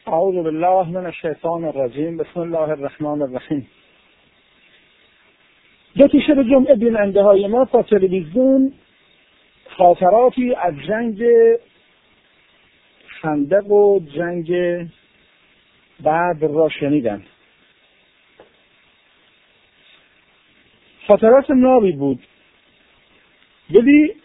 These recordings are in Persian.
اعوذ بالله من الشیطان الرجیم. بسم الله الرحمن الرحیم. دو شب جمعه بیننده های ما با تلویزیون خاطراتی از جنگ خندق و جنگ بدر را شنیدند. خاطرات نابی بود. بدی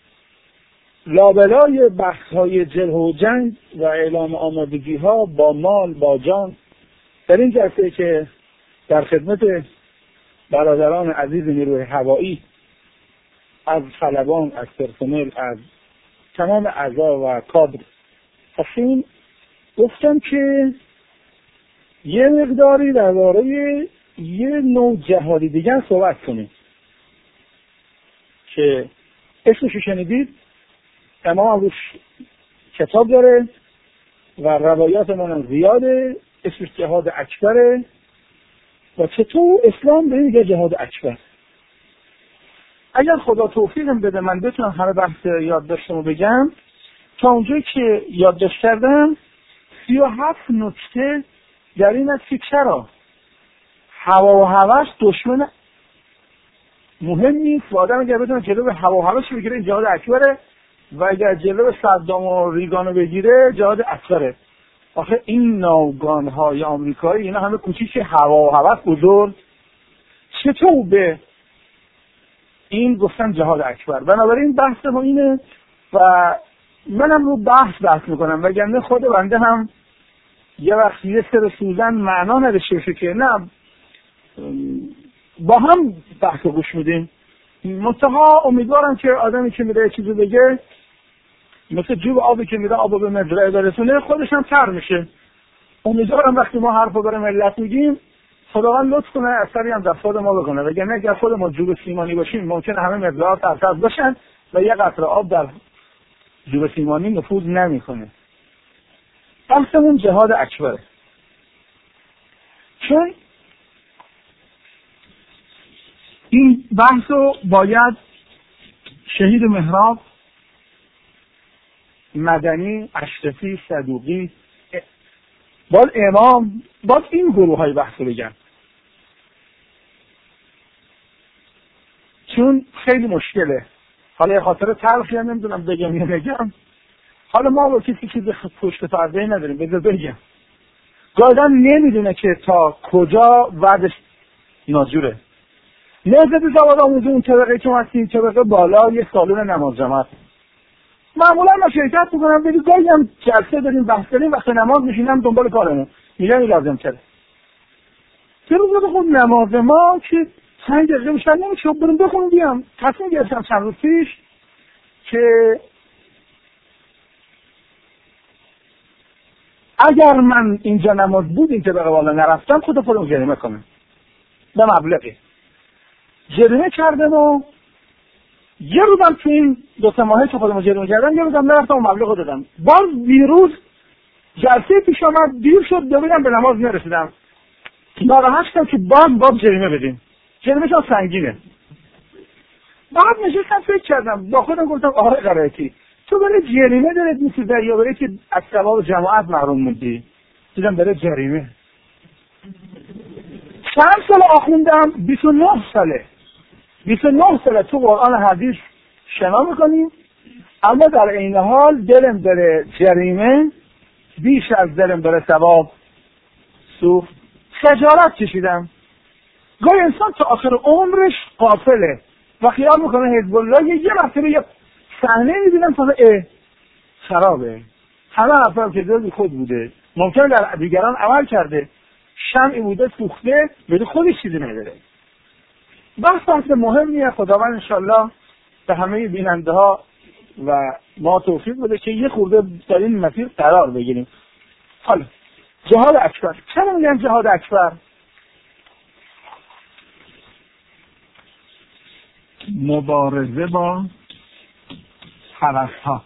لابلای بحث‌های جلح و جنگ و اعلام آمادگی‌ها با مال با جان در این جلسه که در خدمت برادران عزیز نیروی هوایی از خلبان، از پرسنل، از تمام اعضا و کادر هستیم، گفتم که یه مقداری درباره یه نوع جهادی دیگر صحبت کنیم که اسمشو شنیدید. امام روش کتاب داره و روایات من زیاده. اسمش جهاد اکبره و چطور اسلام به میگه جهاد اکبر. اگر خدا توفیقم بده من بتونم همه بحث یادداشتمو بگم، تا اونجایی که یادداشت کردم 37 نکته در این است که چرا هوا و هوس دشمن مهم نیست و آدم اگر بتونه جلو هوا و هوس بگیره این جهاد اکبره و اگر جلو صدام و ریگانو بگیره جهاد اکبره. آخه این ناوگان‌های آمریکایی اینا همه کوچیک هوا و هوس بزرگ، چطور به این گفتن جهاد اکبر؟ بنابراین بحث ما اینه و منم رو بحث میکنم، وگرنه خود بنده هم یه وقت یه سر سوزن معنا نداشته که نه با هم بحث گوش میدیم. منتها امیدوارم که آدمی که میره چیزی بگه مثل جوب آبی که میره آب به مزرعه برسونه خودش هم تر میشه. امیدوارم وقتی ما حرفو برای ملت میگیم خداوند لطف کنه اثری هم در خود ما بکنه، وگرنه اگر خود ما جوب سیمانی باشیم ممکنه همه مزرعه ترتاز باشن و یه قطره آب در جوب سیمانی نفوذ نمیکنه. بحثمون جهاد اکبره، چون این بحثو باید شهید محراب، مدنی، اشرفی، صدوقی، باید امام، باید این گروه های بحثو بگن، چون خیلی مشکله. حالا یه خاطر تلخی هم نمیدونم بگم یا نگم. حالا ما با کسی چیز پشت پرده نداریم، بذار بگم. گاهی نمیدونه که تا کجا وعدش ناجوره. نزد زواد آموزه اون طبقه که هستیم طبقه بالا یه سالون نماز جماعت معمولا ما شرکت میکنم. ولی گاهی هم جلسه داریم بحث داریم وقت نماز میشینم دنبال کارمون میگم این لازم کرده. چه روز خود نماز ما که 5 دقیقه بیشتر نمیشه بریم بخونیم بیام. تصمیم گرفتم چند روز پیش که اگر من اینجا نماز بود این طبقه بالا نرفتم خودم جریمه کنم به مبلغی. جریمه کردم و یه روزم تو این 2 ماهه که خودم جریمه کردم یه روزم نرفتم و مبلغ دادم. باز دیروز جلسه پیش آمد دیر شد دویدم به نماز نرسیدم. ناراحت شدم که باز جریمه بدیم. جریمه شان سنگینه. بعد نشستم فکر کردم با خودم گفتم آقای قرائتی تو برای جریمه دارید میسیزه یا برای که از ثواب جماعت محروم موندی؟ دیدم برای جریمه. چند سال آخوندم؟ 29 ساله تو قرآن حدیث شنا میکنیم، اما در این حال دلم داره جریمه بیش از دلم داره ثواب سوخت. خجالت کشیدم. گاهی انسان تا آخر عمرش غافله و خیال میکنه حزب الله یه مرتبه یه صحنه میبینم تا خرابه. همه افراد که جزء خود بوده ممکنه در دیگران عمل کرده، شمعی بوده سوخته ولی خودش چیزی نداره. بحث مهمیه. خداوند انشالله به همه بیننده ها و ما توفیق بده که یه خورده در این مسیر قرار بگیریم. حالا جهاد اکبر. چرا میگن جهاد اکبر؟ مبارزه با هوس‌ها.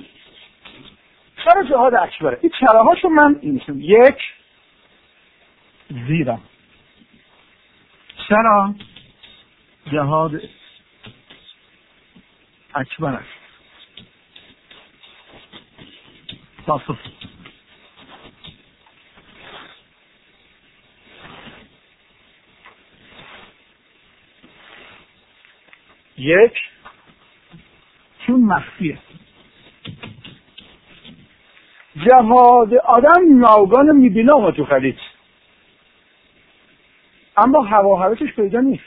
چرا جهاد اکبره؟ این چراهاشو من اینشون. 1 زیرا چرا جهاد اکبر است؟ پاسخ یک، چون مخفیه. جهاد آدم ناگهان میبینه اومد تو خلیج، اما هوا هوسش پیدا نیست.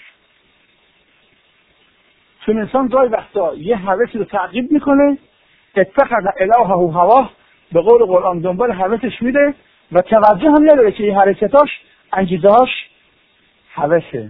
چون انسان گاهی وقتا یه هوسی رو تعقیب میکنه، اتخذ الهه هواه، به قول قرآن دنبال هوسش میده و توجه هم نداره که این حرکتاش انگیزهاش هوسه.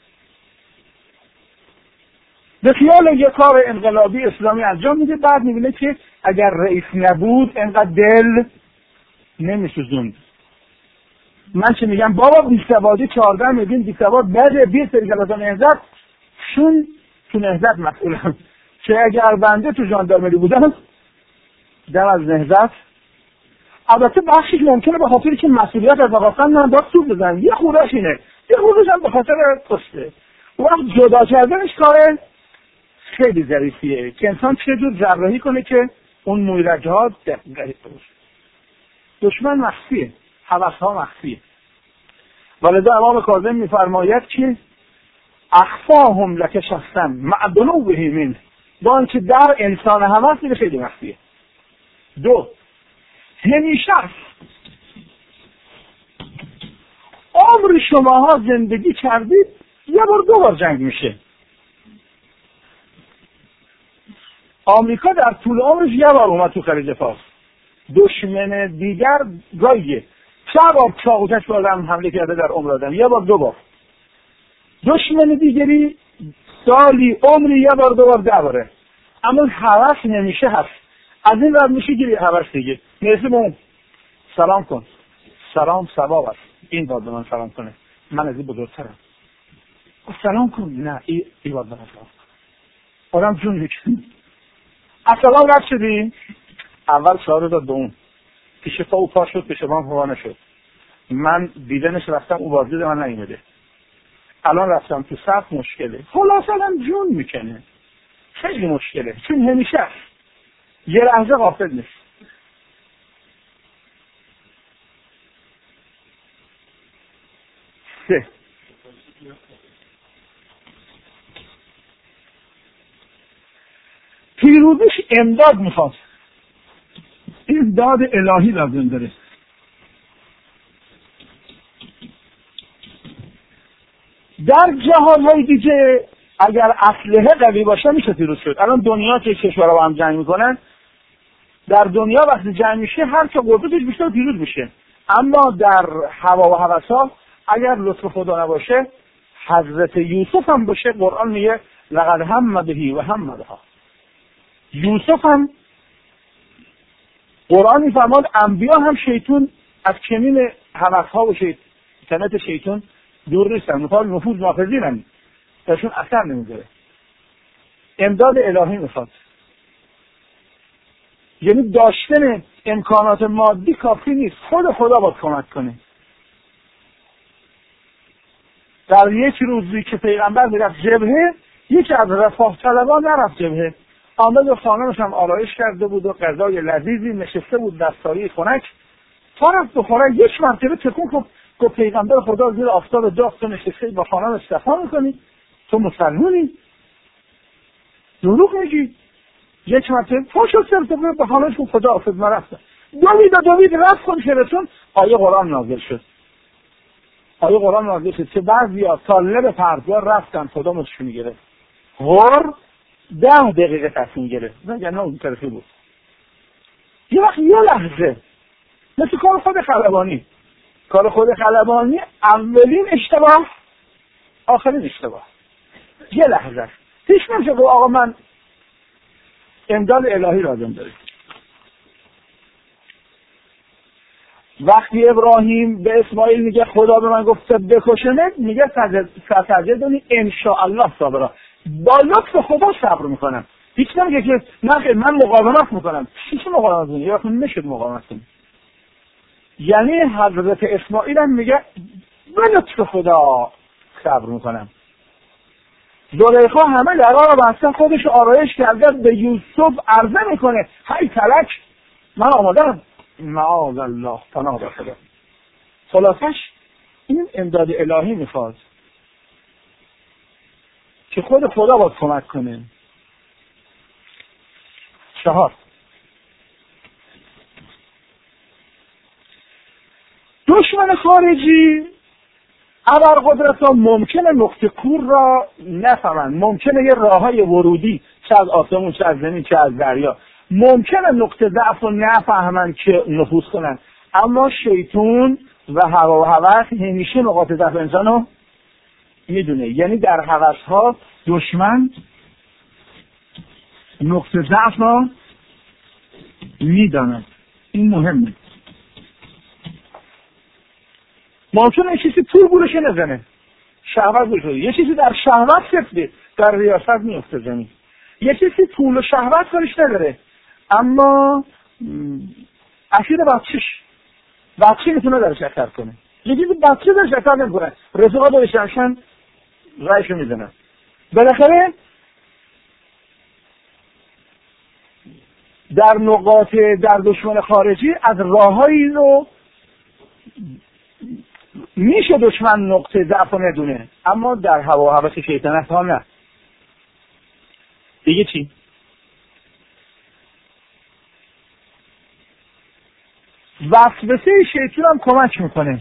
به خیال یه کار انقلابی اسلامی انجام میده، بعد میبینه که اگر رئیس نبود انقدر دل نمیسوزوند. من چه میگم بابا بیسوادی 14 میلیون بیسواد بعد 20 سری کلاس نهضت شون تو نهضت مسئولم، چه اگر بنده تو ژاندارمری بودم دم از نهضت. البته بخشش ممکنه به خاطر که مسئولیت از آقاستان من باید سوب بزنم، یه خوردش اینه، یه خوردش هم به خاطر پسته. وقت جدا کردنش کاره خیلی ظریفیه که انسان چه جور جراحی کنه که اون مویرگه ها دقیق باشه. دشمن مخفیه، هوس‌ها مخفیه. ولذا امام کاظم میفرماید که اخفاهم لک شخصا مع دنوه منه، با اینکه در انسان هوس میره خیلی مخفیه. دو، همیشه عمر شماها زندگی کردید یه بار دو بار جنگ میشه. آمریکا در طول عمرش یه بار اومد تو خلیج فارس، دشمن دیگر گاهیه چه بار چاقوکش به آدم حمله کرده در عمر آدم، یه بار دو بار. دشمن دیگری سالی عمری یه بار دو بار 10 باره. اما هوس نمیشه هست، از این ور میشه گیری هوس دیگه. مثل اون سلام کن، سلام ثواب است، این باید به من سلام کنه، من از این بزرگترم. سلام کن، نه این باید به من سلام کن. آدم جون میکنه. السلام رفت شدی؟ اول شعار داد به اون، پیش پا او پا شد، پیش من پا نشد. من دیدنش رفتم، او بازدید من نیومده. الان رفتم تو صف، مشکله. خلاص الان جون میکنه، خیلی مشکله، چون همیشه است، یه لحظه غافل نیست. سه، پیروزش امداد میخواد، امداد الهی لازم داره. در جهانهای دیگه اگر اسلحه قوی باشه میشه پیروز شد. الان دنیا که کشورها با هم جنگ میکنن، در دنیا وقتی جنگ میشه هر که قدرتش بیشتر پیروز میشه. اما در هوا و هوسا اگر لطف خدا نباشه، حضرت یوسف هم باشه، قرآن میگه لقد هم بهی و هم بها. یوسف هم قرآن میفرماد انبیا هم شیطون از کمین هوسها و شیطنت شیطون دور نیستن، مثال نفوذ ناپذیرن، درشون اثر نمیذاره. امداد الهی میخواد، یعنی داشتن امکانات مادی کافی نیست، خود خدا باید کمک کنه. در یک روزی که پیغمبر میرفت جبهه، یکی از رفاه طلبان نرفت جبهه، آمد و خانمش هم آرایش کرده بود و غذای لذیذی نشسته بود دستاری خنک، تا رفت بخوره یک مرتبه تکون خب گفت پیغمبر خدا زیر آفتاب داغ تو نشسته با خانم صفا میکنی، تو مسلمونی؟ دروغ میگی؟ یک مرتبه پاشو سرتبه به خانمش گفت خدا حافظ من رفتم. دوید رفت کن شرطون. آیه قرآن نازل شد. آیه قرآن نازل شد که بعضی ها طالب پردگار رفتن، خدا مشکل گرفت. غور 10 دقیقه تصمیم گرفت. نه اون طرفی بود. یه وقت یه لحظه مثل کار خود خلبانی. کار خود خلبانی اولین اشتباه آخرین اشتباه. یه لحظه هیچ نمیشه گفت آقا من امداد الهی لازم داره. وقتی ابراهیم به اسماعیل میگه خدا به من گفته بکشنه، میگه سجدنی انشاءالله صابرا، با لطف خدا صبر میکنم. هیچ نمیگه که نه من مقاومت میکنم. چی مقاومت میکنی؟ یا نمیشه مقاومت کنی. یعنی حضرت اسماعیل هم میگه به لطف خدا صبر میکنم. زلیخا همه درها رو بستن، خودش آرایش کرده، به یوسف عرضه میکنه هی تلک من آمادم، معاذ الله، پناه به خدا. خلاصش این امداد الهی میخواد که خود خدا باید کمک کنه. 4 دشمن خارجی ابرقدرت ها ممکنه نقطه کور را نفهمن، ممکنه یه راههای ورودی چه از آسمون چه از زمین چه از دریا، ممکنه نقطه ضعف رو نفهمن که نفوذ کنن، اما شیطان و هوا و هوس همیشه نقاط ضعف انسان رو میدونه. یعنی در هوس ها دشمن نقطه ضعف را میداند. این مهمه. ممکنه یه چیزی طول بورش نزنه، شهوت بشه، یه چیزی در شهوت سفته، در ریاست میفته زمین. یه چیزی طول و شهوت کارش نداره، اما اسیر بچه میتونه درش اثر کنه. یه چیزی بچه درش اثر نمیکنه، رفقا درش همشن رایشو میزنن. بالاخره در دشمن خارجی از راههایی رو میشه دشمن نقطه ضعف رو ندونه، اما در هوا و هوس شیطنت ها نه. دیگه چی؟ وسوسه شیطان هم کمک میکنه.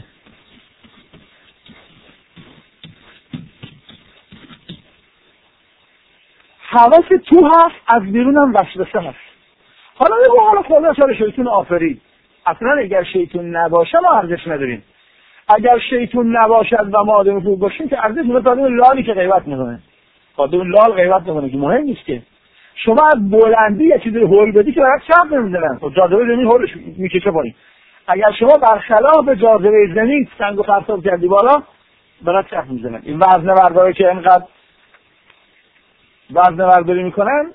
هوس تو هست، از بیرون هم وسوسه هست. حالا خدا چرا شیطان آفرید؟ اصلا اگر شیطان نباشه ما ارزش نداریم. اگر شیطان نباشد و ما آدم خوب باشیم که ارزش میده. اون لالی که غیبت میکنه، اون لال غیبت میکنه که مهم نیست که شما از بلندی یه چیزی هول بدی که برات چپ نمیزنن، خب جاذبه زمین هولش میکشه پایین. اگر شما برخلاف جاذبه زمین سنگ و پرتاب کردی بالا، برات چپ میزنن. این وزنه برداری که اینقدر وزنه برداری میکنن،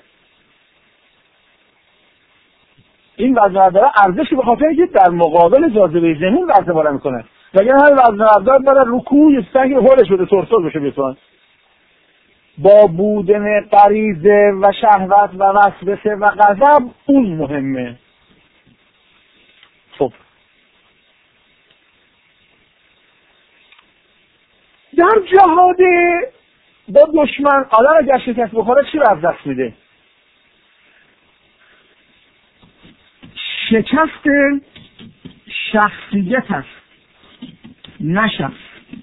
این وزنه برداری ارزشی به خاطر اینکه در مقابل جاذبه زمین وزنه بالا میکنن. وگرنه هر وزنه بردار برای رکوع یه سنگ هولش بده ترسل بشه بیتوان. با بودن غریزه و شهوت و وسوسه و غضب اون مهمه. خب در جهاد با دشمن آدم اگر شکست بخوره چی رو از دست میده؟ شکست شخصیت هست، نه شخص.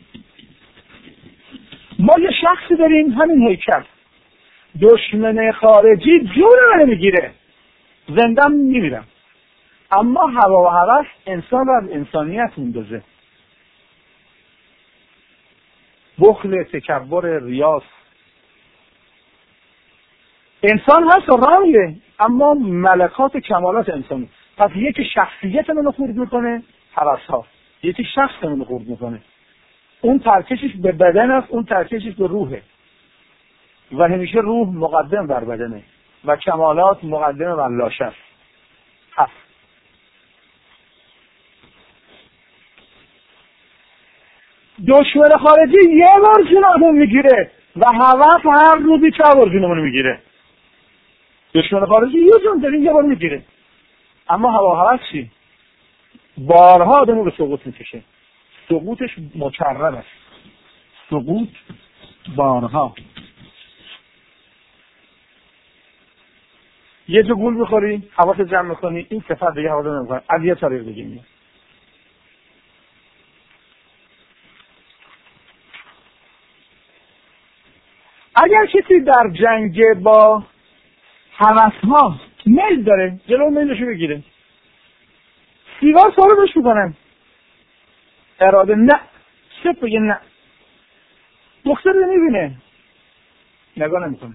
ما یه شخصی داریم، همین هیکل. دشمن خارجی جون منو میگیره، زندم میمیرم، اما هوا و هوس انسان رو از انسانیت میندازه. بخل، تکبر، ریاض. انسان هست و رامیه، اما ملکات کمالات انسانی. پس یکی شخصیت منو خورد میکنه، هوس ها. یکی شخص منو خورد میکنه، اون ترکشش به بدن است، اون ترکشش به روحه و همیشه روح مقدم بر بدنه و کمالات مقدم بر لاشه است. هست دشمن خارجی یه بار جونمون میگیره و هوس هر روزی 4 بار جونمون میگیره. دشمن خارجی یه جون داریم یه بار میگیره، اما هوا هوس چی؟ بارها آدمو به سقوط میکشه. سقوطش مکرر است، سقوط بارها. یه جو گول بخوری حواست جمع میکنی، این صفت دیگه حواست نمیکنی، از یه طریق دیگه میاد. اگر کسی در جنگ با هوس‌ها میل داره، جلو میلشو بگیره. سیگار سالبش میکنن، اراده نه، صرف بگه نه. دختر رو میبینه، نگاه نمیکنه.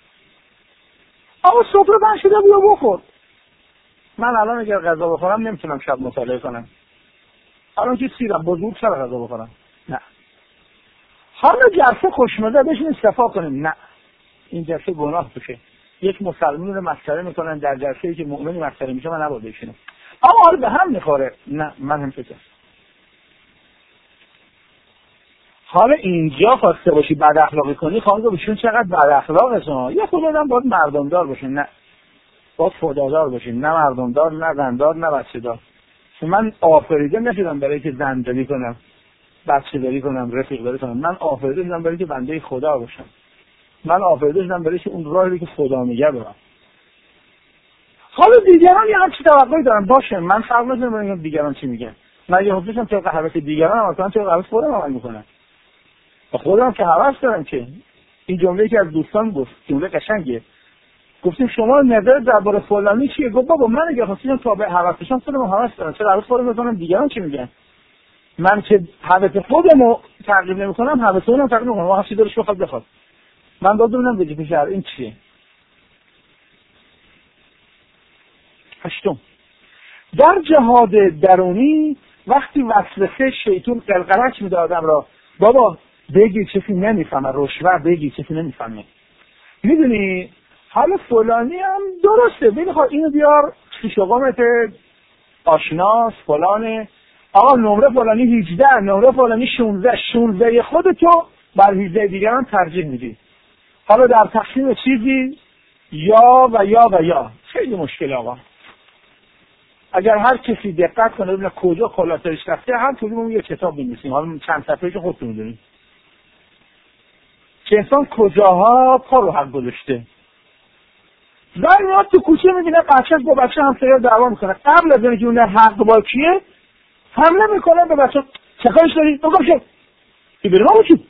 آقا سفره بند شده بیا بخور. من الان اگر غذا بخورم نمیتونم شب مطالعه کنم، الان که سیرم بزرگ سر غذا بخورم. نه. حالا جلسه خوشمزه بشینیم صفا کنیم. نه، این جلسه گناه بشه. یک مسلمان رو مسخره میکنن در جلسه‌ای که مؤمنی مسخره میشه، من نباید بشینم. اما حالا به هم میخوره. نه، من هم فکر. حالا اینجا خواسته باشی بد اخلاقی کنی، خانم بشون چقدر بد اخلاق هستن. یا خود آدم باید مردمدار باشه، نه باید خدادار باشه، نه مردمدار، نه زندار، نه بچه‌دار. من آفریده نشدم برای که زندانی کنم، بچه‌داری کنم، رفیق داری کنم. من آفریده شدم برای که بنده خدا باشم. من آفریده شدم برای اون راهی که خدا میگه برم. حالا دیگران یه همچی توقعی دارن، باشه من فرق نمی‌کنم دیگران چی میگن، من یه حکمشم طبق حوث دیگران اصلا طبق حوث خودم عمل میکنم. و خودم که حوث دارم که این جمله‌ای که از دوستان گفت جمله قشنگه، گفتیم شما نظر درباره فلانی چیه؟ گفت بابا من اگه خواستم تابع حوثشم خودم حوث دارم، چرا حوث خودم بزنم دیگران چی میگن؟ من که حوث خودمو تغییر نمی‌کنم، حوث اونم تغییر نمی‌کنم، هر چی دلش بخواد. من دادم وجه شهر این چیه؟ هشتم، در جهاد درونی وقتی وسوسه شیطان قلقلک میده آدم را، بابا بگی کسی نمیفهمه، رشوه بگی کسی نمیفهمه، میدونی حالا فلانی هم درسته بخواد اینو بیار شیشوقامت آشناس فلانه، آقا نمره فلانی 18 نمره فلانی 16 خودتو بر 18 دیگران ترجیح میدی. حالا در تقسیم چیزی یا و یا و یا خیلی مشکل آقا. اگر هر کسی دقت کنه ببینه کجا خلاصش رفته، هم کدومون یه کتاب بنویسیم، حالا چند صفحه‌ایشو خودتون میدونید که انسان کجاها پا رو حق گذاشته. زن میاد تو کوچه میبینه بچه با بچه همسایه دعوا میکنه، قبل از اینکه اون حق با کیه حمله میکنه به بچه، چه کارش داری؟ بگم شد که بریم آقا چی؟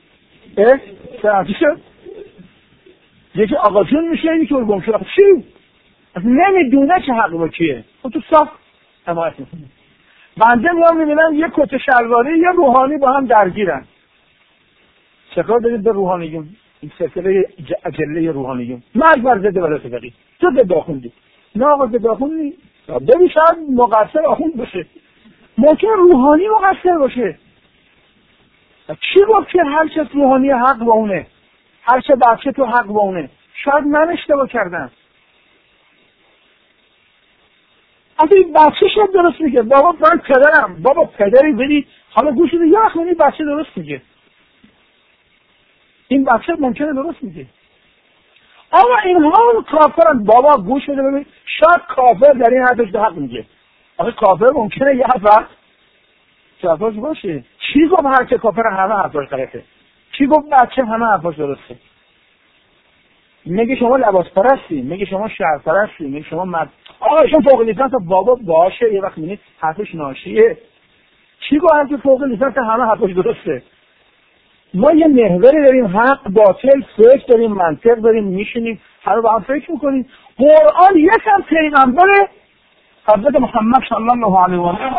چه شد؟ یکی آقا جون میشه یکی گم شد چی؟ نمیدونه چه حق با کیه، خب تو صاف حمایت میکنه. بنده میام میبینم یه کت شلواری یه روحانی با هم درگیرن، چه کار دارید به روحانیون؟ این سلسله اجله روحانیون مرگ بر ضد ولایت فقیه، تو ضد آخوندی، نه آقا ضد آخوندی، ببین شاید مقصر آخوند باشه، ممکن روحانی مقصر باشه. چی گفت که هر چه روحانی حق با اونه، هر چه بچه تو حق با اونه؟ شاید من اشتباه کردم. اصلا این بچه شاید درست میگه، بابا من پدرم، بابا پدری بری حالا گوش بده یه اخوانی بچه درست میگه، این بچه ممکنه درست میگه. اما اینها کافرن، بابا گوش بده ببین شاید کافر در این حدش حق میگه. آخه کافر ممکنه یه حرف حرفاش باشه. چی گفت هر که کافر همه حرفاش غلطه؟ چی گفت بچه همه حرفاش درسته؟ میگه شما لباس پرستی، میگه شما شهر پرستی، میگه شما مرد ایشون فوق لیسانس، بابا باشه یه وقت میبینید حرفش ناشیه. چی گفت هر که فوق لیسانس همه حرفاش درسته؟ ما یه محوری داریم، حق باطل، فکر داریم، منطق داریم، میشینیم همه با هم فکر میکنیم. قرآن یکم پیغمبر حضرت محمد صلی الله علیه و آله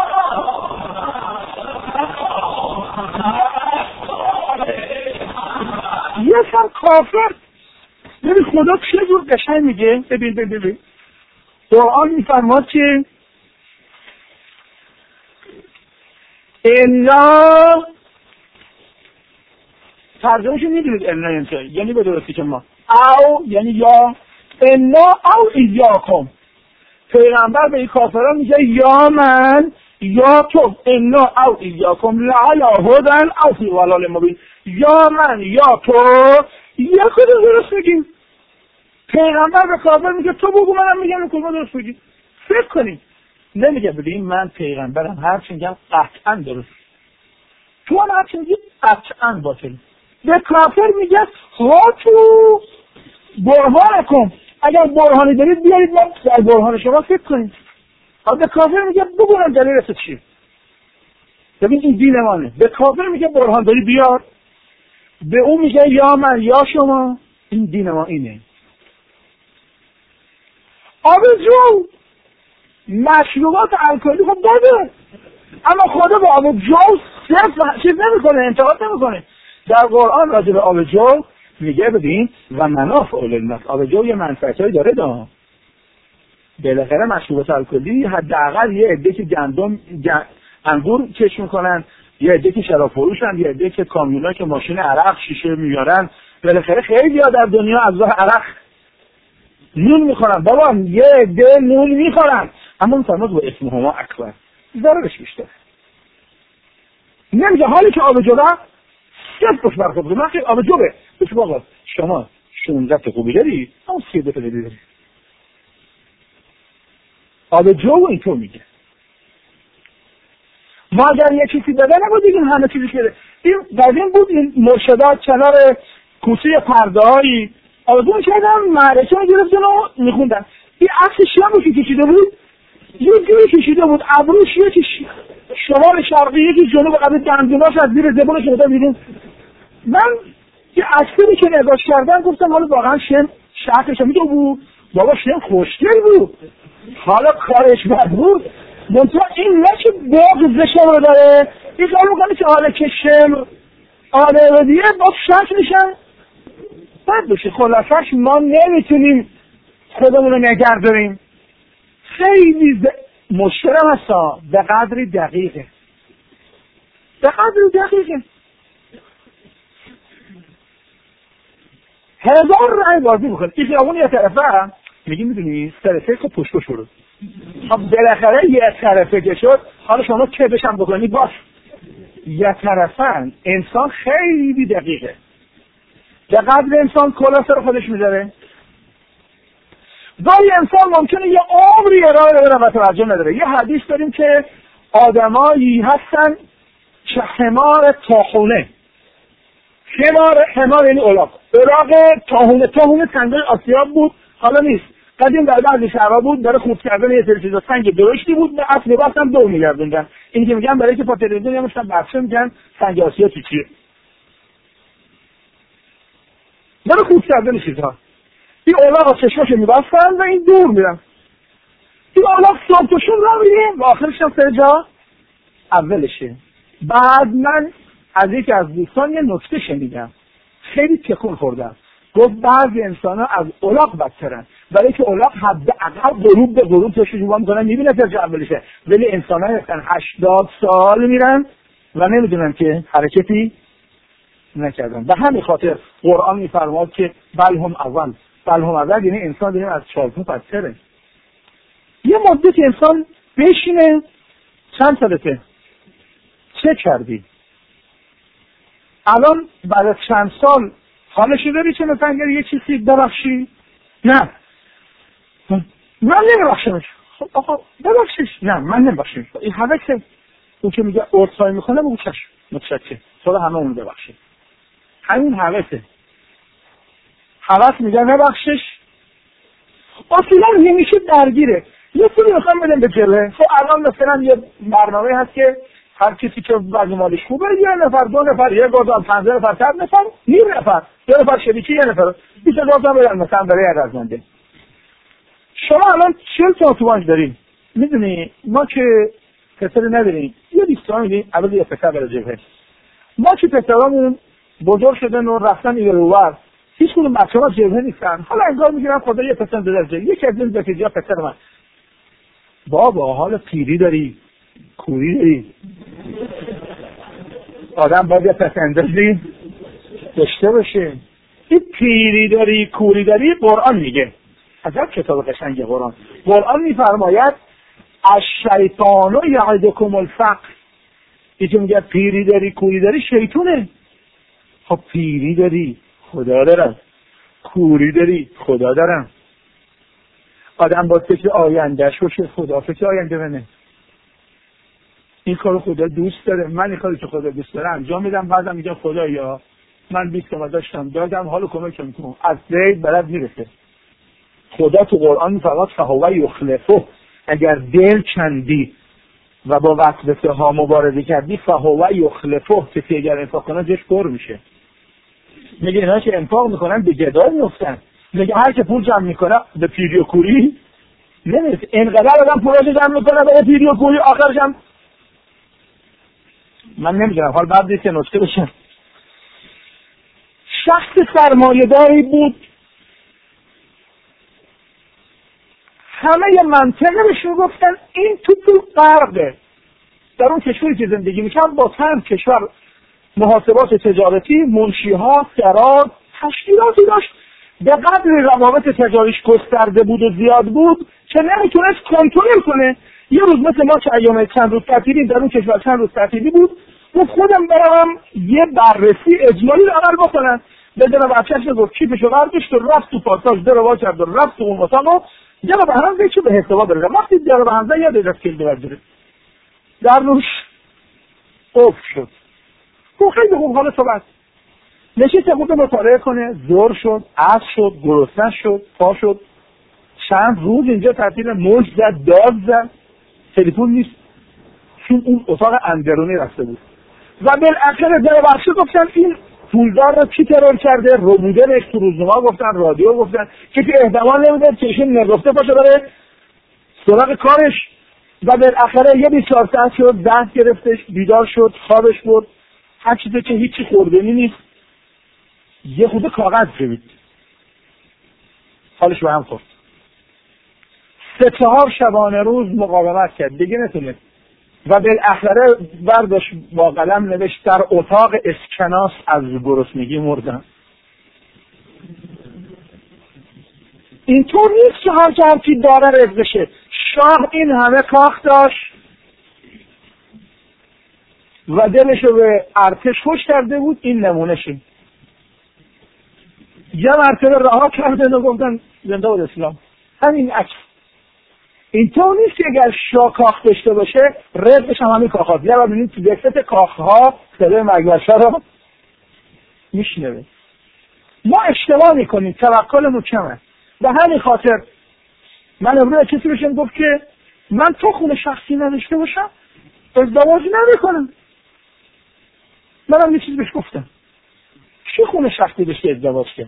یکم کافر. ببین خدا چه جور قشنگ میگه، ببین قرآن میفرماد که الا، ترجمه‌شو میدونید الا یعنی به درستی که ما، او یعنی یا، الا او ایاکم، پیغمبر به این کافران میگه یا من یا تو، الا او ایاکم لعلی هدی او فی ضلال مبین، یا من یا تو یک کدوم درست میگیم. پیغمبر به کافر میگه تو بگو منم میگم کدوم درست میگی. فکر کنید نمیگه ببین من پیغمبرم هر چی میگم قطعا درست، تو هم هر چی میگی قطعا باطل. به کافر میگه ها تو برهانکم، اگر برهانی دارید بیارید ما در برهان شما فکر کنید. به کافر میگه بگویم دلیلت چیه. ببین این دین منه. به کافر میگه برهان داری بیار، به اون میگه یا من یا شما. این دین ما اینه. آبجو مشروبات الکلی خب داده، اما خدا با آبجو صرف چیز نمیکنه، انتقاد نمیکنه. در قرآن راجع به آبجو میگه ببین و منافع للناس، آبجو یه منفعتایی داره دا. بالاخره مشروبات الکلی حداقل یه عده که انگور چش میکنن، یه عده که شراب فروشن، یه عده که کامیونا که ماشین عرق شیشه میارن، بالاخره خیلی ها در دنیا از راه عرق نون میخورن. بابا یه عده نون میخورن، اما میفرماد با اسمهما اکبر، ضررش بیشتره. نمیگه حالی که آبجو را صرف خوش برخورد کنه، من آبجو به بچه بابا شما 16 خوبی داری، اما 32 داری. آبجو اینطور میگه. ما اگر یه چیزی بده نبود دیگه همه چیزی که این قدیم بود، این مرشدات کنار کوچه پرده‌هایی آویزون کردن، معرکه رو گرفتن و میخوندن. این عکس شیام که کشیده بود، یه جوری کشیده بود ابروش یکی شمال شرقی یکی جنوب قبل دندوناش از زیر زبونش اومده بیرون. من یه عکسی که نگاه کردم گفتم حالا واقعا شم شرطش میدو بود، بابا شم خوشگل بود، حالا کارش بد بود، منطقه این نه که باغ زشم رو داره، این کار میکنه که حالا که شم آره دیگه با شرط میشن بد بشه. خلاصش ما نمیتونیم خودمون رو نگه داریم. خیلی مشکلم هستا به قدری دقیقه، به قدری دقیقه. 1000 رنگ بازی بکنه. این خیابون یه طرفه میگی میدونی طرفه که پشت شد، خب بالاخره یه طرفه که شد حالا شما که بشم بکنی باش. یه طرفه انسان خیلی دقیقه، به قدر انسان کلاسه رو خودش میذاره. گاهی انسان ممکنه یه عمری ارائه بده و توجه نداره. یه حدیث داریم که آدمایی هستن که حمار طاحونه، حمار یعنی الاغ طاحونه سنگای آسیاب بود، حالا نیست، قدیم در بعضی شهرها بود، برای خورد کردن یه سری چیزا سنگ درشتی بود، به اصل لباس هم دور میگردوندن. این که میگن برای که پا تلویزیون یا مثلا بخشه میگن سنگ آسیا چیه، برای خورد کردن چیزها. این الاغ چشماشو میبستن و این دور میرن. این الاغ صبحشون را میریم و آخرش هم سر جا اولشه. بعد من از یکی از دوستان یه نکته شنیدم، خیلی تکون خوردم. گفت بعضی انسان ها از الاغ بدترن، برای که الاغ حداقل غروب به غروب توش جواب میکنن میبینه سر جا اولشه، ولی انسان ها هستن 80 سال میرن و نمیدونن که حرکتی نکردن. به همین خاطر قرآن میفرماد که بل هم اول یعنی انسان داریم از چالتون بدتره. یه مدت انسان بشینه چند سالته چه کردی؟ الان بعد از چند سال حالشو داری چه مثلا اگر یه چیزی ببخشی؟ نه من نمیبخشمش. خب آقا ببخشش. نه من نمیبخشمش. این حوثه. اون که میگه ارسای میکنه بگو چشم متشکر حالا همه اون ببخشید. همین حوثه. حوث میگه نبخشش اصلا همیشه درگیره. یه سری میخوام بدم به جلوه. خب الان مثلا یه برنامه هست که هر کسی که وضع مالش خوبه یه نفر دو نفر یه گازم 50 نفر 100 نفر نیم نفر یه نفر شریکی یه نفر 20 گازم بدن مثلا برای ارزنده. شما الان 40 تا اتوبان داریم. میدونی ما که پسر نداریم یه دیستان میدیم اول یه پسر برای جبهه. ما که پسرامون بزرگ شدن و رفتن این روور هیچ کدوم بچه‌ها جبهه نیستن. حالا انگار میگیرن خدا یه پسر درجه یکی از این بچه‌ها پسر من. بابا حالا پیری داری کوری داری آدم باید یه پسندازی داشته باشه. این پیری داری کوری داری قرآن میگه. عجب کتاب قشنگه قرآن میفرماید الشیطان یعدکم الفقر. یکی میگه پیری داری کوری داری شیطونه. خب پیری داری خدا دارم، کوری داری خدا دارم. آدم باید فکر آیندهش باشه، خدا فکر آینده منه. این کارو خدا دوست داره، من این کاری که خدا دوست داره انجام میدم. بعدم میگم خدایا من 20 تومن داشتم دادم حالا کمکم کن. از دید بلد میرسه. خدا تو قرآن میفرماد فهو یخلفه. اگر دل کندی و با وسوسه ها مبارزه کردی فهو یخلفه، کسی اگر انفاق کنه جش پر میشه. میگه اینا که انفاق میکنن به جدال میفتن. میگه هر که پول جمع میکنه به پیری و کوری نمیرسه. اینقدر آدم پول جمع میکنه به پیری و کوری آخرش هم من نمیدونم. حال بعد دیگه نکته بشه. شخص سرمایه‌داری بود، همه ی منطقه بهش میگفتن این تو غرقه. در اون کشوری که زندگی میکنم با چند کشور محاسبات تجارتی، منشی‌ها، سراد، تشکیلاتی داشت. به قدر روابط تجاریش گسترده بود و زیاد بود که نمیتونست کنترل کنه. یه روز مثل ما که ایام چند روز تعطیلی در اون کشور چند روز تعطیلی بود و خودم برام یه بررسی اجمالی رو عمل بکنن. بدون بچه‌ش گفت کیفشو برداشت و رفت تو پاساژ در وا کرد و رفت تو اون اتاق و جلو به هم زد به حسابا بره. وقتی جلو به هم زد یاد از کلید برداره در روش اوف شد. خب خیلی خوب حالا صحبت نشست خود مطالعه کنه. ظهر شد، عصر شد، گرسنه شد، پا شد، چند روز اینجا تعطیل، موج زد، داد زد، تلفن نیست چون اون اتاق اندرونی رفته بود. و بالاخره در بخشی گفتن این پولدار رو کی ترور کرده، رو بوده بهش تو روزنامه گفتن، رادیو گفتن، کسی احتمال نمیده چشم نگفته باشه بره سراغ کارش. و بالاخره یه 24 ساعت شد، دست گرفتش، بیدار شد، خوابش برد، هر چیزی که هیچی خوردنی نیست، یه خود کاغذ جوید، حالش به هم خورد. 3-4 شبانه روز مقاومت کرد، دیگه نتونست و بالاخره برداشت با قلم نوشت در اتاق اسکناس از گرسنگی مردم. اینطور نیست که هر جمعی داره رزق بشه. شاه این همه کاخ داشت و دلشو به ارتش خوش کرده بود. این نمونهشه. یه مرتبه رها کردن و گفتن زنده باد اسلام. همین عکس. اینطور نیست که اگر شاه کاخ داشته باشه رزقش هم همین کاخ. یا ببینید تو دست کاخها صدای مگوشه رو میشنوه. ما اشتباه میکنیم، توکلمون کمه. به همین خاطر من امروز کسی بشم گفت که من تو خونه شخصی نداشته باشم ازدواج نمیکنم. منم یه چیز بهش گفتم، چی خونه شخصی داشته ازدواج کرد؟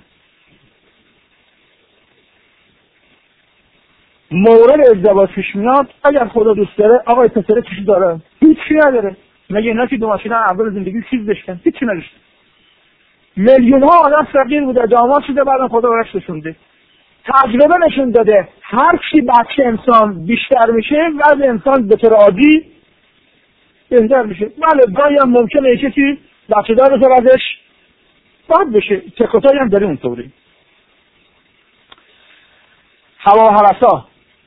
مورد ازدواج پیش میاد اگر خدا دوست داره آقای پسره چیزی داره؟ هیچی نداره. مگه اینا که 2 ماشین اول زندگی چیز داشتن؟ هیچی نداشتن. میلیون ها آدم فقیر بوده، داماد شده، بعدم خدا برش نشونده. تجربه نشون داده هر چی بچه انسان بیشتر میشه وضع انسان به طور عادی بهتر میشه. بله گاهی هم ممکنه یه کسی بچه دار بشه وضعش بد بشه، تکوتایی هم داره اونطوری. هوا و هوسا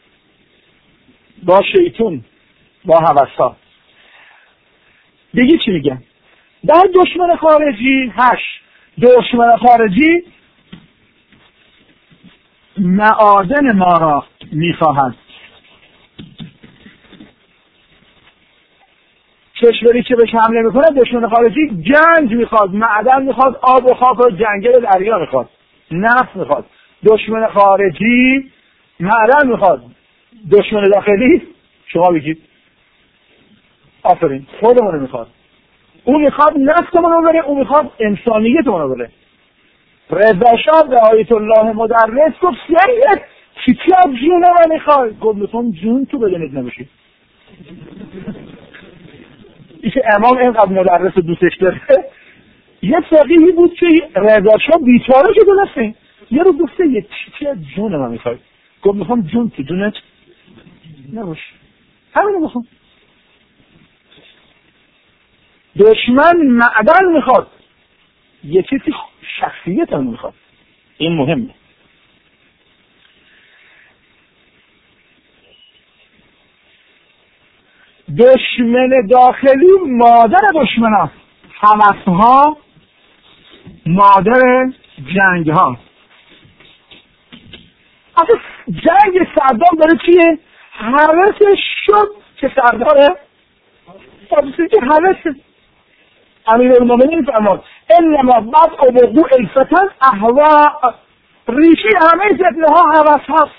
با شیطون با هوسا دیگه چی میگم؟ در دشمن خارجی 8 دشمن خارجی معادن ما را میخواهند. کشوری که بهش حمله میکنه دشمن خارجی جنگ میخواد، معدن میخواد، آب و خاک و جنگل دریا میخواد، نفت میخواد. دشمن خارجی معدن میخواد. دشمن داخلی شما بگید آفرین خودمون میخواد. اون میخواد نفتمون رو بره، اون میخواد انسانیتمون رو بره. رضا شاه به آیت الله مدرس گفت سید چی از جون من میخوای؟ گفت لطفاً جون تو بدنید نمیشید. ایشه امام اینقدر مدرس دوستش داره. یه فقیهی بود که رضا شاه بیچاره شده نسته یه رو گفته یه چی از جون من میخوای؟ گفت میخوام جون تو جونت نباش. همینو میخوام. دشمن معدن میخواد، یه چیزی شخصیت هم میخواد. این مهمه. دشمن داخلی مادر دشمن هست. هوس‌ها مادر جنگ ها. اصلا جنگ صدام داره چیه؟ هوسش شد که سرداره اصلا که هوسه. امیرالمومنین فرمود انما بدء وقوع الفتن اهواء. ریشه همه فتنه ها هوس هست.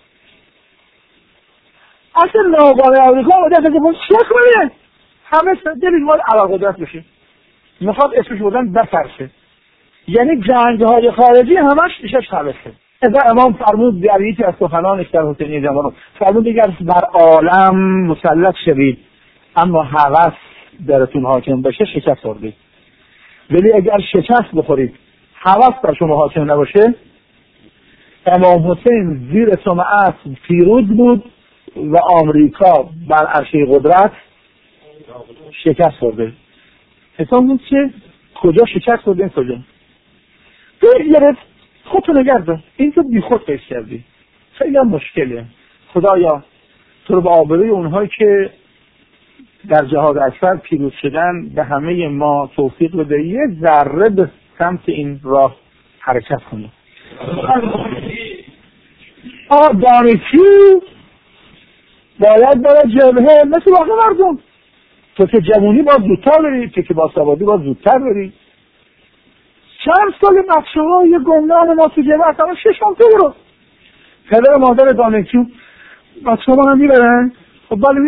اصلا ناگهان امریکا اومده که چه کنه؟ همه دلش مال علاقدت بشه، میخواد اسمش بودن بفرشه. یعنی جنگ های خارجی همش ریشش هوسه. اذا امام فرمود در یکی از سخنانش در حسینی زمان فرمود دیگر بر عالم مسلط شوید اما هوس درتون حاکم بشه شکست خوردید. ولی اگر شکست بخورید هوس بر شما حاکم نباشه. امام حسین زیر طمع پیروز بود و آمریکا بر عرشه قدرت شکست خورده. حساب بود که کجا شکست خورده این کجا بیر گرفت خودتو نگرده. این تو بی خود پیش کردی. خیلی هم مشکله. خدایا تو رو به آبروی اونهایی که در جهاد اکبر پیروز شدن به همه ما توفیق بده یه ذره به سمت این راه حرکت کنیم. دانشجو باید برای جبهه مثل واقع مردم. تو که جوانی باید زودتر بری، تو که باسوادی باید زودتر بری. چند سال بچه های گمنام ما تو جبه اصلا 6 رو پدر مادر دانشجو بچه ما هم میبرن. خب بله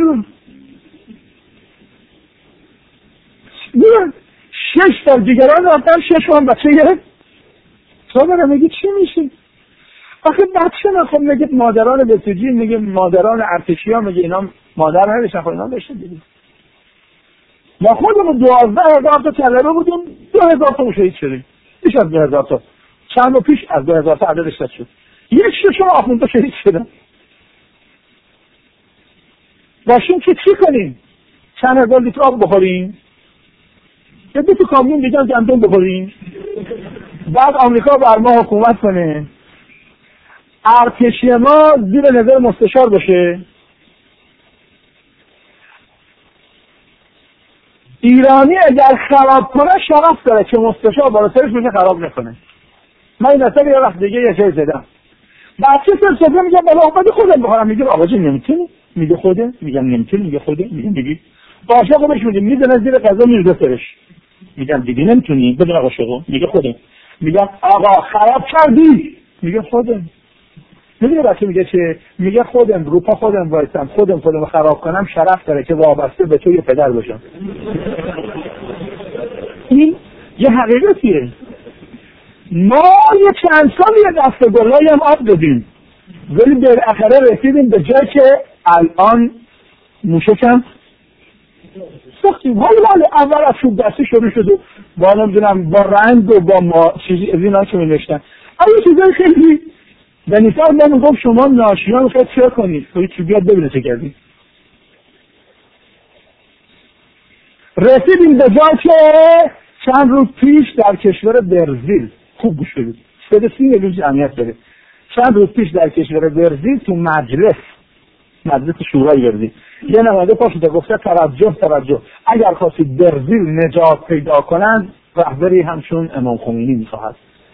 میبرن 6 سال دیگران رفتن 6 بچه گرفت. تو برای میگی چی میشه؟ آخه بچه نه. خب میگه مادران بسیجی، میگه مادران ارتشی ها، میگه اینا مادر نداشتن. خب اینا داشتن دیگه. ما خودمون 12,000 تا طلبه بودیم، 2,000 تا مشهید شدیم. بیش از 2,000 تا. چند ماه پیش از 2,000 تا عددش شد. یک ششم آخونده شهید شدن. باشیم که چی کنیم؟ چند هزار لیتر آب بخوریم؟ یه 2 کامیون دیگه گندم بخوریم؟ بعد آمریکا بر ما حکومت کنه، ارتشی ما زیر نظر مستشار باشه، ایرانی اگر خراب کنه شرف داره که مستشار بالاترش میشه خراب نکنه. من این اصلا یه وقت دیگه یه جای زدم، بچه سرسفه میگم بلا آقا خودم بخورم، میگم آقا جون نمیتونی؟ میگه خوده؟ میگم نمیتونی؟ میگه خوده؟ میگم دیگه باشه بهش میگم میزنه زیر قضا میرزه سرش. میگم دیگه نمیتونی؟ بدون آقا شغل. میگه خوده. میگم آقا خراب کردی. میگه خوده. میگه بچه میگه چه؟ میگه خودم رو پا خودم وایسم، خودم خراب کنم شرف داره که وابسته به تو یه پدر باشم. این یه حقیقتیه. ما یه چند سالی یه دست گلایی هم آب دادیم، ولی بالاخره رسیدیم به جایی که الان موشکم ساختیم. حالا اول از چوب دستی شروع شده، با نمیدونم با رنگ و با ما چیزی از اینا که می نوشتن. اما یه چیزای خیلی بنیسار من میگم شما ناشیان میخواید چه کنید؟ خواهی چی بیاد ببینه چه کردید. رسیدیم به جا که چند روز پیش در کشور برزیل، خوب گوش بدید، 30 میلیون جمعیت داره. چند روز پیش در کشور برزیل تو مجلس شورای برزیل یه نماینده پاشده گفته توجه، اگر خواستید برزیل نجات پیدا کنند رهبری همچون امام خمینی میخواهد.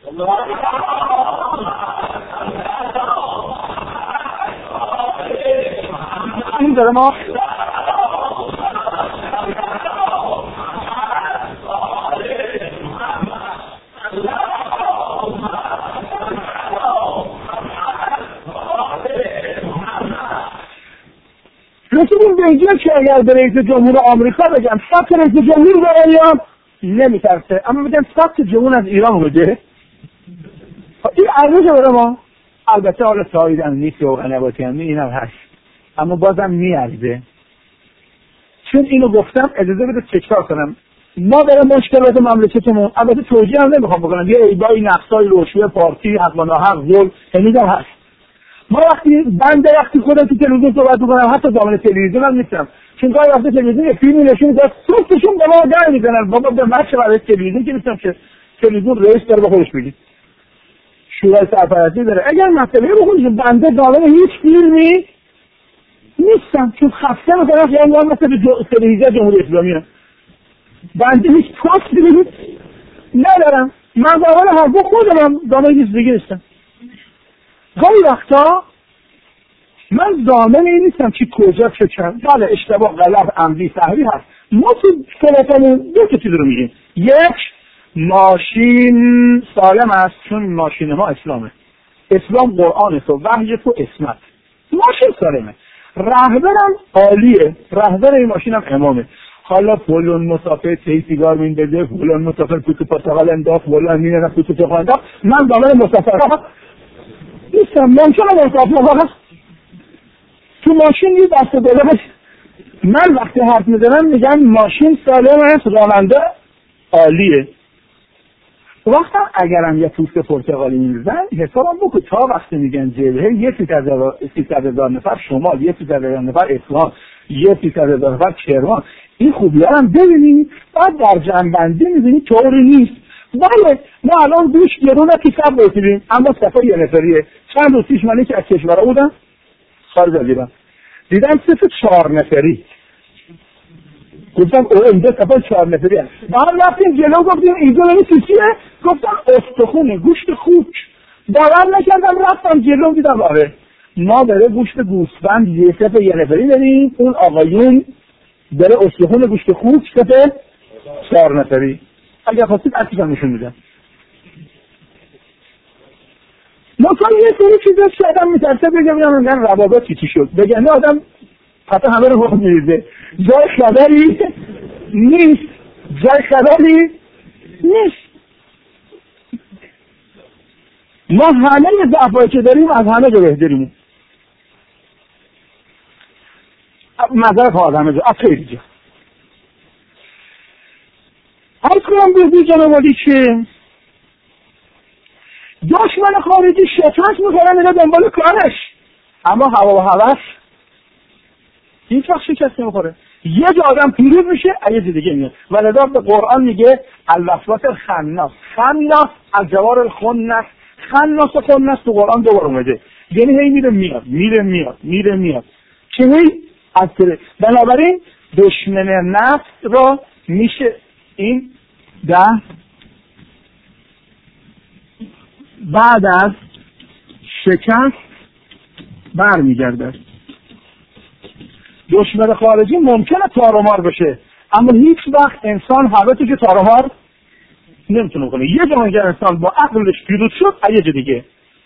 این داره ما رسیدیم به اینجا که اگر به رئیس جمهور آمریکا بگم ثبت رئیس جمهور رو ایران نمیترسه، اما بگم ثبت جمهور از ایران بده این ارزش برای ما. البته حالا سایدن نیست و نباتی هم این هم هست، اما بازم میارزه. چون اینو گفتم اجازه بده تکرار کنم. ما برای مشکلات مملکتمون البته توجیه هم نمیخوام بکنم، یه ایبای نقصای روشوی پارتی حق و ناحق ظلم هنوزم هست. ما وقتی خودم تو تلویزیون صحبت میکنم، حتی دامن تلویزیون هم نیستم، چون گاهی وقتا تلویزیون یه فیلمی نشون میده صوتشون به ما در میزنن. بابا به من چه برای تلویزیون که نیستم که تلویزیون رئیس داره به خودش بگید، شورای سرپرستی داره. اگر مسئله بخونید بنده دامن هیچ فیلمی نیستم، چون خسته میکنم یعنی من مثل تلویزیون جمهوری اسلامی هم بنده هیچ پاستی ندارم. من دامن هر دو خودم دامن هیچ دیگه نیستم. گاهی وقتا من دامن این نیستم که کجا چه چند. بله اشتباه غلط عمدی سهوی هست. ما تو تلفن دو چیز رو میگیم. یک، ماشین سالم است چون ماشین ما اسلامه، اسلام قرآن تو وحی تو اسمت، ماشین سالمه. رهبرم عالیه، رهبر این ماشینم امامه. حالا فلان مسافر تی سیگار میندازه، فلان مسافر پوتو پرتقال انداخت، فلان میره پوتو پرتقال انداخت. من دامن مسافرها نیستم. ممکنه مسافرها تو ماشین یه دست داره. من وقتی حرف میزنم میگم ماشین سالم است، راننده عالیه. وقتا اگرم یه پوست پرتقالی میزن حسابم بکن تا وقتی میگن جبهه 300,000 نفر شمال، 300,000 نفر اصفهان، 300,000 نفر کرمان، این خوبی‌ها هم ببینید. بعد در جنبندی می‌بینید طوری نیست. بله ما الان گوش گرونه که سب رسیدیم، اما سفر یه نفریه. چند روز پیش من که از کشورها بودم خارج از ایران دیدم 4 نفری، گفتم اینجا سفر 4 نفری هست. بعد رفتیم جلو گفتیم اینجا چیه؟ گفتم استخونه گوشت خوک. باور نکردم رفتم جلو دیدم آره ما داره گوشت گوسفند یه نفری داریم، اون آقایون داره استخون گوشت خوک 4 نفری. اگر خواستید عکسش هم نشون میدم. مثلا یه سری چیزا که آدم میترسه بگم میگن روابط چی شد، بگن آدم حتی همه رو خود میریزه. جای خبری نیست، جای خبری نیست. ما همه ضعفایی که داریم از همه جا بهتریم. معذرت از همه جا، از خیلی جا. از کنم بهدی جنوالی که دشمن خارجی شکست میکنن اینا دنبال کارش، اما هوا و هوس هیچ وقت شکست نمیخوره. یه جا آدم پیروز میشه، یه جا دیگه میاد. و لذا به قرآن میگه الوسواس الخناس، خناس از جوار الخنس، خناس و خنس تو قرآن دوباره اومده، یعنی هی میره میاد که هی از طریق. بنابراین دشمن نفس را میشه این بعد از شکست برمیگرده. دشمن خارجی ممکنه تارومار بشه، اما هیچ وقت انسان حالتی که تارومار نمیتونه کنه. یه جا اگر انسان با عقلش پیروز شد، یه جا دیگه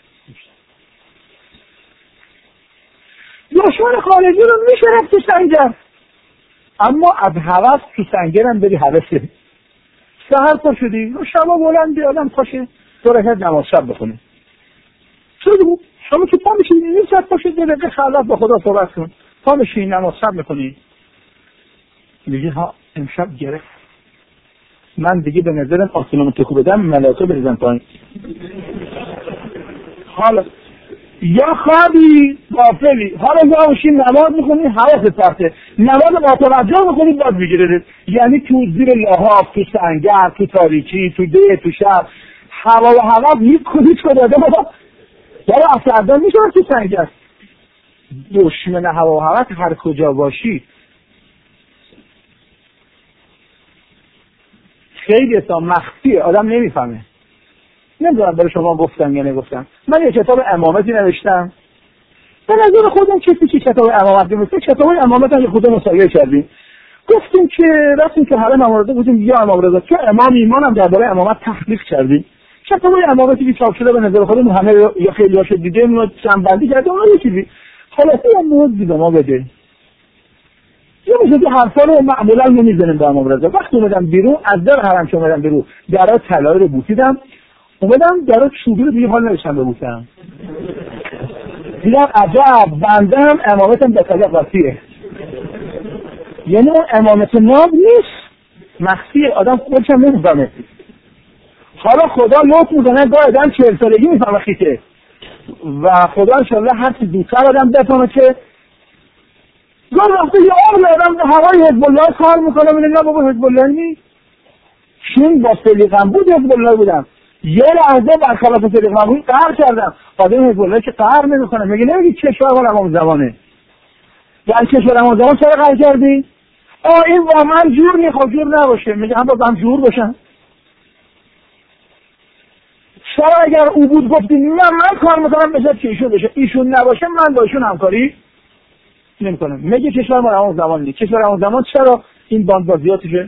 دشمن خارجی رو میشه رفت تو سنگر، اما از هوس تو سنگرم بری هوسه. سهر پا شدی و شما بلندی آدم پاشه دو رکعت نماز شب بخونه. شما که پا میشید این ساعت پا شد دقیقه خلوت با خدا صحبت کن، پا میشید نماز شب میکنی، میگی ها امشب گرفت، من دیگه به نظرم آسمون تکو بدم ملائکه بریزن پایین. حالا یا خوابی غافلی، حالا یا باشی نماز میخونی حواست پرته، نماز با توجه میخونی باز میگیره، یعنی تو زیر لحاف، تو سنگر، تو تاریکی، تو ده، تو شب، هوا و هوا هیچ کداده داره اصلا میشه تو سنگر. دشمن هوا و هوا هر کجا باشی خیلی اصلا مخفیه، آدم نمیفهمه. نمیدونم برای شما گفتم یا نگفتم. من یه کتاب امامتی نوشتم، به نظر خودم کسی که کتاب امامت نوشته، کتاب امامت هم خود مصاحبه کردیم، گفتیم که رفتیم که حرم امام رضا بودیم، یا امام رضا که امام ایمان هم درباره امامت تحقیق کردیم. کتاب امامتی که چاپ شده به نظر خودم همه یا خیلی هاش دیده اینو جنبندی کردیم اون یه چیزی خلاصه یه موضوعی به ما بده. یه میشه که حرفا رو معمولا نمیزنیم به امام رضا. وقتی اومدم بیرون از در حرم که اومدم بیرون، درا طلایی رو بوسیدم، اومدم درا چوبی رو دیگه حال نداشتم ببوسم. دیدم عجب بنده هم امامتم به طلب وسیعه، یعنی اون امامت ناب نیست، مخفیه، آدم خودش هم نمیفهمه. حالا خدا لطف میکنه گاه آدم 40 سالگی میفهمه خیته و خدا انشالله هر چی دوستر آدم بفهمه که گاه وقتی یه عمر آدم هوای حزب الله کار میکنه میگه نه بابا حزب الله نیست، چون با سلیقم بود حزب الله بودم، یه لحظه برخلاف سلیقم بود قهر کردم. آدم حزب الله که قهر نمیکنه، میگه نمیگی کشور مال امام زمانه، یعنی کشور امام زمان چرا قهر کردی؟ این واقعا جور میخواد، جور نباشه، میگه هم با هم جور باشن. چرا اگر او بود گفتی من کار میکنم بذار که ایشون بشه، ایشون نباشه من با ایشون همکاری نمیکنم. میگه کشور مال امام زمان نیست، کشور امام زمان چرا این باندبازیاتشه؟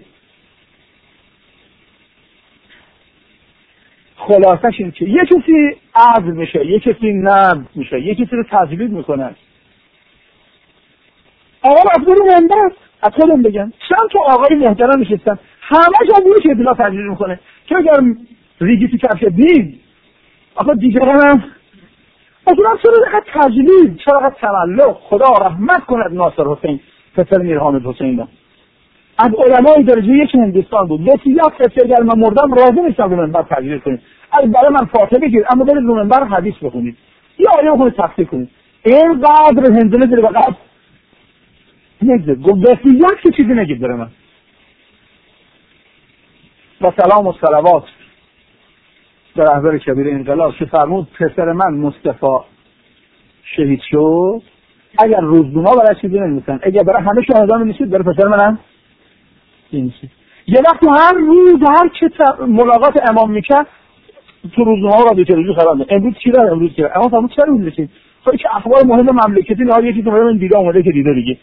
خلاصش این که یه کسی عزل میشه، یه کسی نبض میشه، یه کسی رو تجوید میکنن. آقا رفته رو منبر، از خودم بگم چند تا آقای محترم نشستن همه جا بوی که اطلاع تجوید میکنه که اگر ریگی تو کفش دید آقا دیگران هم اصلا چرا دقیقه تجوید، چرا دقیقه تملق. خدا رحمت کند ناصر حسین پسر میر حامد حسین دا از علمای درجه یک هندوستان بود. بسیار کسی اگر من مردم راضی نیستم رو منبر تجوید کنید، از برای من فاتحه بگید اما برید رو منبر حدیث بخونید یا آیه بخونید تفسیر کنید. اینقدر هندونه داره وقت نگذار گفت بسیار که چیزی نگید داره من. و سلام و صلوات در رهبر کبیر انقلاب که فرمود پسر من مصطفی شهید شد، اگر روزنامه برای چیزی نمی‌نویسن، اگر برای همه شهدان می‌نویسید برای پسر منم نمی‌نویسید. یه وقت هر روز هر چه ملاقات امام میکرد تو روزنامه را به تلویزیون خبر می‌داد امروز چی داره امروز چی داره. اما فرمود چرا می‌نویسید؟ خب که اخبار مهم مملکتی نه، یکی تو من دیده اومده که دیده دیگه.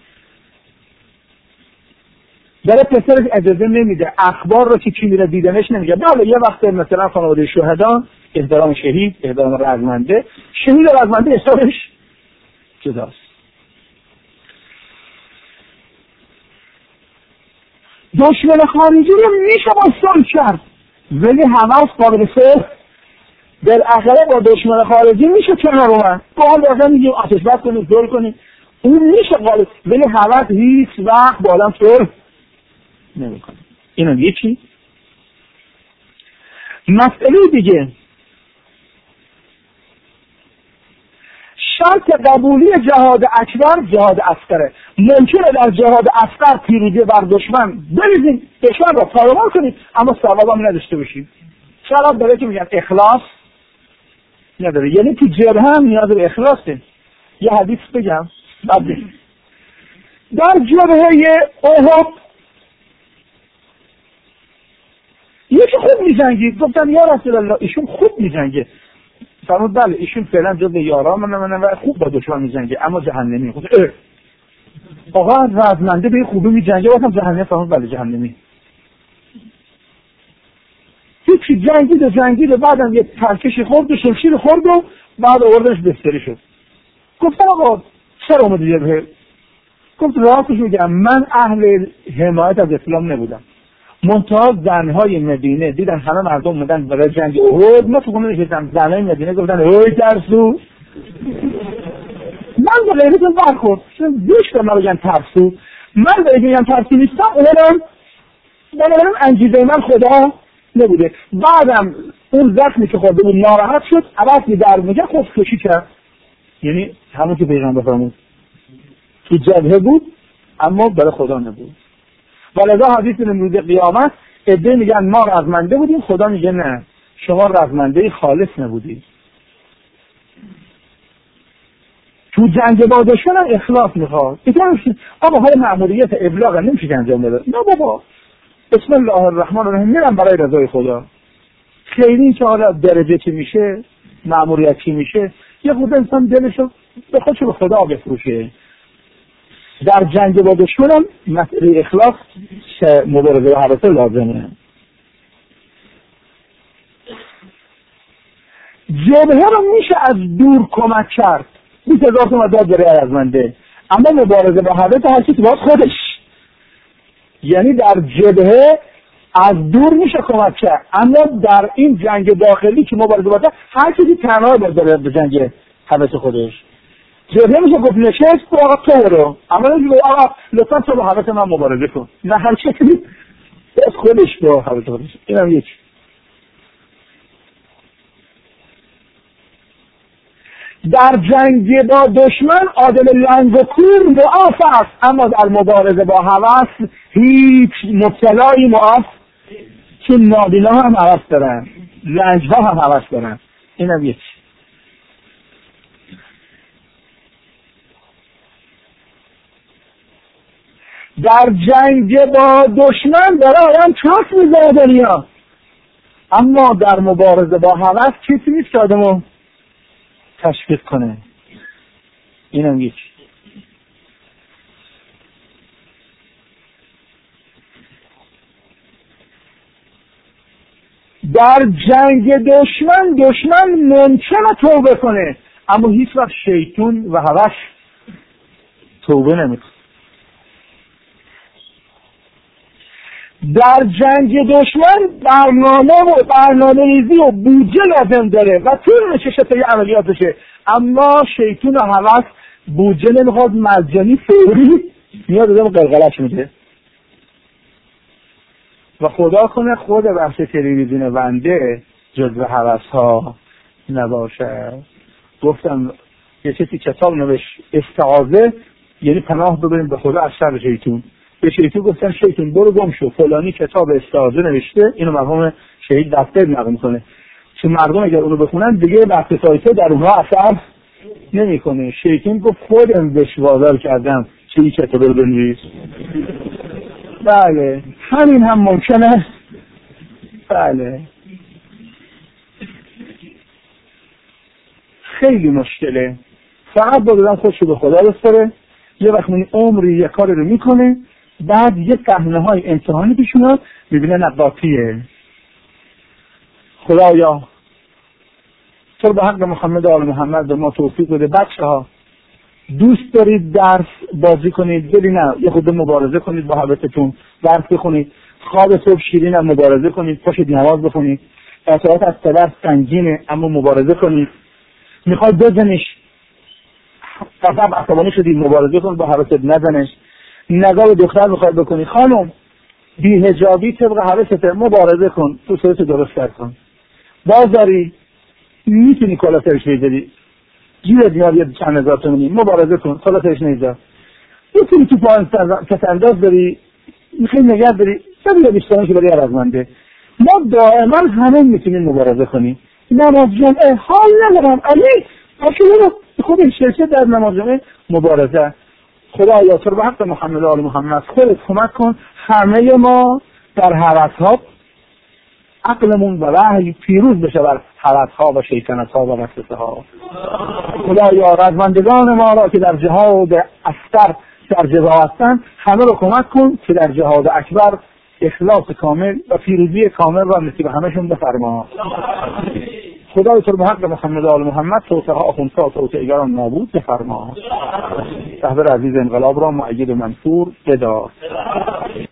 برای پسرش اجازه نمیده اخبار رو که کی میره دیدنش نمیگه. بله یه وقت مثلا خانواده شهدا احترام شهید، احترام رزمنده. شهید و رزمنده حسابش جداست. دشمن خارجی رو میشه با صلح کرد، ولی هوس قابل صلح بالاخره با دشمن خارجی میشه کنار اومد. با هم باید میگیم آتش بس کنیم، صلح کنیم، اون میشه قابل، ولی هوس هیچ وقت با آدم صلح نمیکنه. اینم یکی. مسئله دیگه، شرط قبولی جهاد اکبر جهاد اصغره. ممکنه در جهاد اصغر پیروزی بر دشمن بریزیم، دشمن را تارمار کنید، اما ثواب هم نداشته باشیم. شرط داره که میگن اخلاص نداره، یعنی تو جبهه هم نیاز به اخلاصه. یه حدیث بگم در جبهه احد یکی خوب میجنگید، گفتن یا رسول الله ایشون خوب میجنگه. فرمود بله ایشون فعلا جز یاران من و خوب با دشمن میجنگه، اما جهنمی. گفت آقا رزمنده به خوبی میجنگه، واسه جهنمی. فرمود بله جهنمی. هیچی جنگید و بعدم یه ترکشی خورد و شمشیر خورد و بعد آوردنش بستری شد. گفتن آقا چرا اومدی جبهه؟ گفت راستش میگم من اهل حمایت از اسلام نبودم، منتها زنهای مدینه دیدن همه مردم اومدن برای جنگ احد، ما تو خونه نشستم، زنهای مدینه گفتن اوی ترسو. من به غیرتون برخورد بیش که ما بگن ترسو، من به بگم ترسو نیستم، اونم انگیزه من خدا نبوده. بعدم اون زخمی که خورده بود ناراحت شد، عوضی در میگه خودکشی کرد. یعنی همون که پیغمبر فرمود تو جبهه بود اما برای خدا نبود. ولذا حدیث امروز قیامت عده میگن ما رزمنده بودیم، خدا میگه نه شما رزمنده خالص نبودید. تو جنگ با دشمن اخلاص میخواد. آقا های مأموریت ابلاغ نمیشه انجام بده. نه بابا بسم الله الرحمن الرحیم میرم برای رضای خدا. خیلی که حالا درجه چی میشه، مأموریت چی میشه، یه خود انسان دلشو به خودشو به خدا بفروشه. در جنگ با دشمن مسئله اخلاص مبارزه و حراسه لازمه. جبهه رو میشه از دور کمک کرد، 20,000 تومان داد برای رزمنده، اما مبارزه با حراسه هر چیزی باید خودش. یعنی در جبهه از دور میشه کمک کرد، اما در این جنگ داخلی که مبارزه باشه هر چیزی تنها داره به جنگ حراسه خودش. جبهه میشه گفت نشست تو آقا تو رو، اما نمیشه آقا لطفا تو با حراسه من مبارزه کن، نه هر چیزی از خودش با حراسه خودش. اینم یک. در جنگ با دشمن عادل لنگ و کور معاف است، اما در مبارزه با هوس هیچ مبتلایی معاف، چون نابینا هم هوس دارن، لنگ ها هم هوس دارن. اینم یک. در جنگ با دشمن داره آدم چاک میزنه دنیا، اما در مبارزه با هوس کسی نیست که آدمو تشویق کنه. اینم یک. در جنگ دشمن ممکنه توبه کنه، اما هیچ وقت شیطون و هوس توبه نمیکنه. در جنگ دشمن برنامه ریزی و بودجه لازم داره و طول میشه تا یه عملیات بشه، اما شیطون و هوس بودجه نمیخواد، مجانی فوری میاد آدم قلقلش میده. و خدا کنه خود بخش تلویزیون بنده جزو هوس ها نباشه. گفتم یه کسی کتاب نوشت استعاذه، یعنی پناه ببریم به خدا از شر شیطون. به شیطون گفتن شیطون برو گم شو، فلانی کتاب استعاذه نوشته، اینو مرحوم شهید دفتر نقل میکنه، چون مردم اگر اونو بخونن دیگه وقت سایته در اونها اثر نمیکنه. شیطون گفت خودم بهش وادار کردم چه این کتاب رو بنویس. بله همین هم ممکنه. بله خیلی مشکله. فقط با دادن خودشو به خدا بسپاره. یه وقت من عمری یه کاری رو میکنه، بعد یه صحنه های امتحانی پیش میاد، میبینه نقاطیه. خدایا تو به حق محمد و آل محمد به ما توفیق بده. بچه‌ها دوست دارید درس بازی کنید، بلی نه یه خود مبارزه کنید با حبستون، درس بخونید، خواب صبح شیرین هم مبارزه کنید، پاشید نماز بخونید، اطاعت از پدر سنگینه اما مبارزه کنید، میخواد بزنش قطعا عصبانی شدید مبارزه کن با حبست نزنش، نگاه به دختر میخواد بکنی خانم بی‌حجابی طبق حبست مبارزه کن، تو صورت درست کن، بازاری میتونی کلا سرش بگیری جیرت میاد یه چند هزار تومانی مبارزه کن کلا سرش نیزا، میتونی تو پایین کس انداز داری میخوای نگه داری سبیل بیشترانی که برای عرضمنده. ما دائما همه میتونیم مبارزه کنیم. نماز جمعه حال ندارم علی اصلا خود شرکت در نماز جمعه مبارزه. خدایا تو به حق محمد و آل محمد خودت کمک کن همه ما در هوس‌ها عقلمون و وحی پیروز بشه بر هوس‌ها و شیطنت‌ها و وسوسه‌ها. خدایا رزمندگان ما را که در جهاد اصغر در جزا هستند همه رو کمک کن که در جهاد اکبر اخلاص کامل و پیروزی کامل را نصیب همشون بفرما. خدای تو به حق محمد و آل محمد توسعه آخوندها و توسعه‌گران نابود بفرما. رهبر عزیز انقلاب را مؤید و منصور بدار.